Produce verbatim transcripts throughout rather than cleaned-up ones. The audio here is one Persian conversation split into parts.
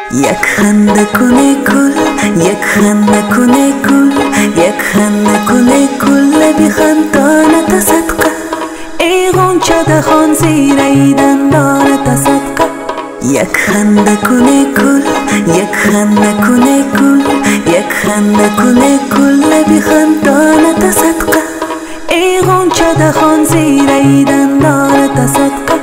یک خنده کنه کل، یک خنده کنه کل، یک خنده کنه کل بخندانت صدقه. ای غنچه دهان زیر ای دندانت صدقه. یک خنده کنه کل، یک خنده کنه کل، یک خنده کنه کل بخندانت صدقه. ای غنچه دهان زیر ای دندانت صدقه.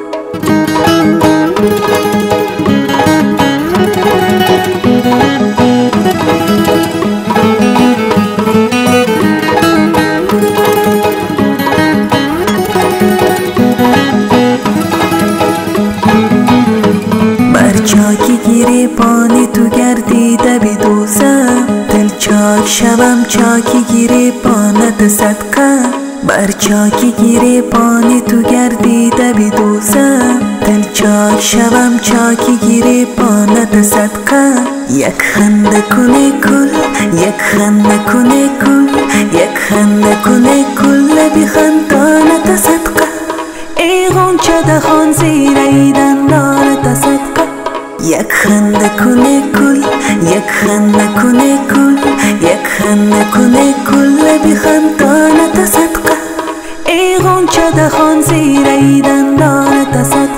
چاکی گیری پانی تو گردیده بی دوزم، دل چاک شوم چاکی گیری پانت صدقه. بر چاکی گیری پانی تو گردیده بی دوزم، دل چاک شوم چاکی گیری پانت صدقه. یک خنده کنه کل، یک خنده کنه کل، یک خنده کنه کل بخندانت صدقه. ای غنچه دهان زیر ای دندانت صدقه. یک خنده کنه کل، یک خنده کنه کل، یک خنده کنه کل بخندانت صدقه. ای غنچه دهان زیر ای دندانت صدقه.